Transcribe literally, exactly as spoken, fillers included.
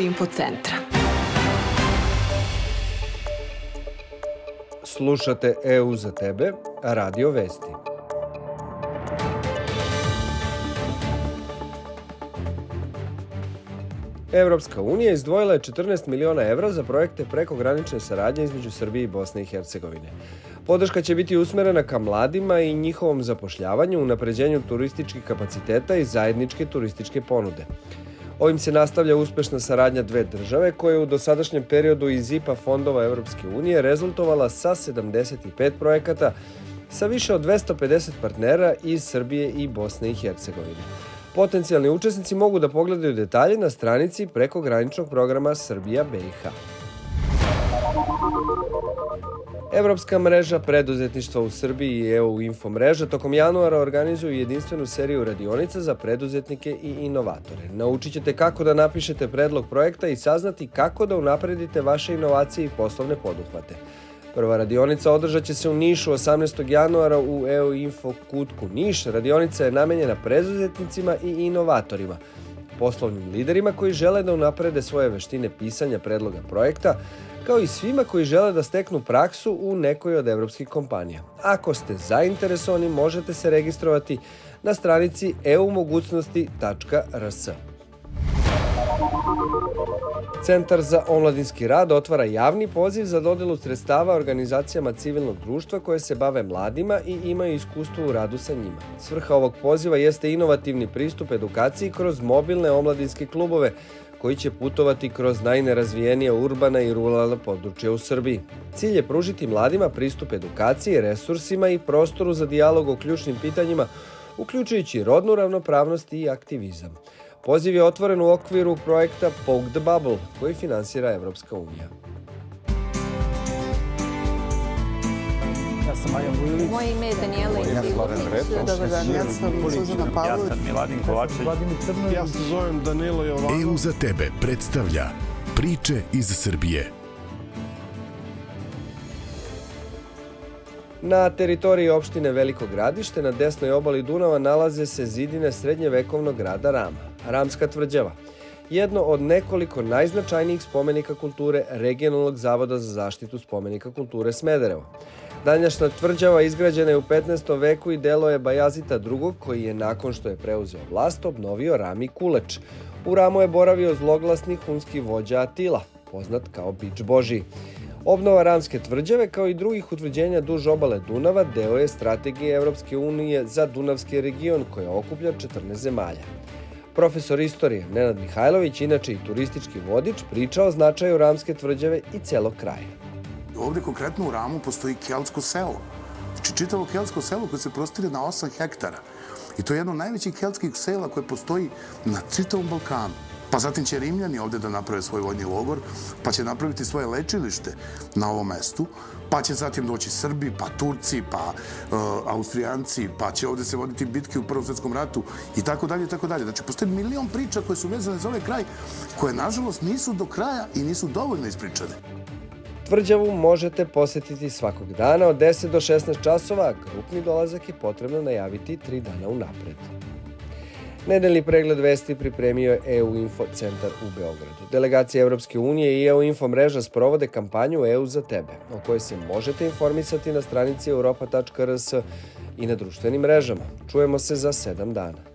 Info centra. Slušate E U za tebe, Radio Vesti. Evropska unija izdvojila je četrnaest miliona evra za projekte prekogranične saradnje između Srbije i Bosne i Hercegovine. Podrška će biti usmerena ka mladima i njihovom zapošljavanju, unapređenju turističkih kapaciteta i zajedničke turističke ponude. Ovim se nastavlja uspešna saradnja dve države koja je u dosadašnjem periodu iz I P A fondova Evropske unije rezultovala sa sedamdeset pet projekata sa više od dvesta pedeset partnera iz Srbije i Bosne i Hercegovine. Potencijalni učesnici mogu da pogledaju detalje na stranici prekograničnog programa Srbija B i H. Evropska mreža preduzetništva u Srbiji i E U Info mreža tokom januara organizuju jedinstvenu seriju radionica za preduzetnike i inovatore. Naučit ćete kako da napišete predlog projekta i saznati kako da unapredite vaše inovacije i poslovne poduhvate. Prva radionica održat će se u Nišu osamnaestog januara u E U Info kutku Niš. Radionica je namenjena preduzetnicima i inovatorima, poslovnim liderima koji žele da unaprede svoje veštine pisanja predloga projekta, kao i svima koji žele da steknu praksu u nekoj od evropskih kompanija. Ako ste zainteresovani, možete se registrovati na stranici e u mogućnosti tačka r s. Centar za omladinski rad otvara javni poziv za dodelu sredstava organizacijama civilnog društva koje se bave mladima i imaju iskustvo u radu sa njima. Svrha ovog poziva jeste inovativni pristup edukaciji kroz mobilne omladinske klubove koji će putovati kroz najnerazvijenija urbana i ruralna područja u Srbiji. Cilj je pružiti mladima pristup edukaciji, resursima i prostoru za dijalog o ključnim pitanjima, uključujući rodnu ravnopravnost i aktivizam. Poziv je otvoren u okviru projekta Poke the Bubble, koji finansira Evropska unija. Ja sam Majan Vujilić. Moje ime je Danijela Ilić. Dobar dan, ja sam Suzana Pavlović. Ja sam Miladin Kovačević. Ja se zovem Danilo Jovanov. E U za tebe predstavlja priče iz Srbije. Na teritoriji opštine Veliko Gradište na desnoj obali Dunava nalaze se zidine srednjevekovnog grada Rama. Ramska tvrđava, jedno od nekoliko najznačajnijih spomenika kulture Regionalnog zavoda za zaštitu spomenika kulture Smederevo. Današnja tvrđava izgrađena je u petnaestom veku i delo je Bajazita drugog, koji je nakon što je preuzeo vlast obnovio Rami Kuleč. U Ramu je boravio zloglasni hunski vođa Atila, poznat kao Bič Božiji. Obnova Ramske tvrđave, kao i drugih utvrđenja duž obale Dunava, deo je strategije Evropske unije za Dunavski region koja okuplja četrnaest zemalja. Profesor istorije Nenad Mihajlović, inače i turistički vodič, priča o značaju Ramske tvrđave i celog kraja. Ovdje konkretno u Ramu postoji keltsko selo. Znači čitavo keltsko selo koje se prostire na osam hektara. I to je jedno od najvećih keltskih sela koje postoji na čitavom Balkanu. Pa zatim će Rimljani ovdje da naprave svoj vojni logor, pa će napraviti svoje lečilište na ovom mestu, pa će zatim doći Srbi, pa Turci, pa uh, Austrijanci, pa će ovdje se voditi bitke u Prvom svjetskom ratu i tako dalje i tako dalje. Znači, postoji milion priča koje su vezane za ovaj kraj, koje, nažalost, nisu do kraja i nisu dovoljno ispričane. Tvrđavu možete posetiti svakog dana od deset do šesnaest časova, a grupni dolazak je potrebno najaviti tri dana unapred. Nedeljni pregled vesti pripremio je E U Info centar u Beogradu. Delegacije Evropske unije i E U Info mreža sprovode kampanju E U za tebe, o kojoj se možete informisati na stranici europa tačka r s i na društvenim mrežama. Čujemo se za sedam dana.